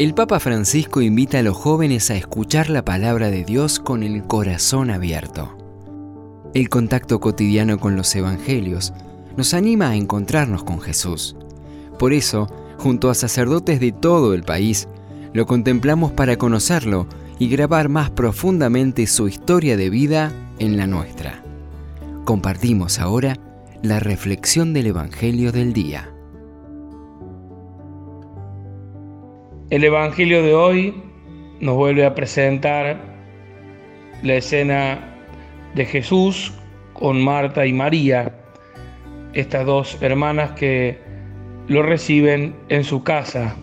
El Papa Francisco invita a los jóvenes a escuchar la palabra de Dios con el corazón abierto. El contacto cotidiano con los evangelios nos anima a encontrarnos con Jesús. Por eso, junto a sacerdotes de todo el país, lo contemplamos para conocerlo y grabar más profundamente su historia de vida en la nuestra. Compartimos ahora la reflexión del Evangelio del día. El Evangelio de hoy nos vuelve a presentar la escena de Jesús con Marta y María, estas dos hermanas que lo reciben en su casa.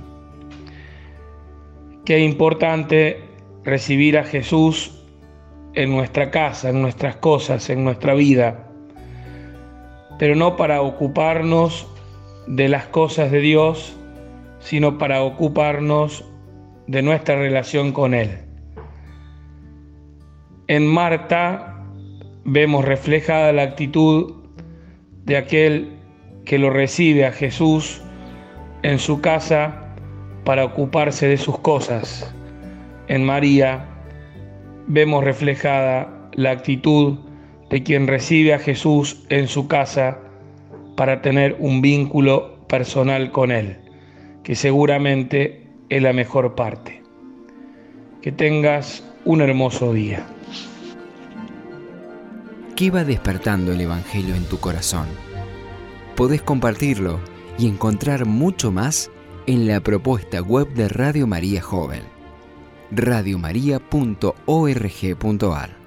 Qué importante recibir a Jesús en nuestra casa, en nuestras cosas, en nuestra vida, pero no para ocuparnos de las cosas de Dios, sino para ocuparnos de nuestra relación con Él. En Marta vemos reflejada la actitud de aquel que lo recibe a Jesús en su casa para ocuparse de sus cosas. En María vemos reflejada la actitud de quien recibe a Jesús en su casa para tener un vínculo personal con Él, que seguramente es la mejor parte. Que tengas un hermoso día. ¿Qué va despertando el Evangelio en tu corazón? Podés compartirlo y encontrar mucho más en la propuesta web de Radio María Joven, radiomaria.org.ar.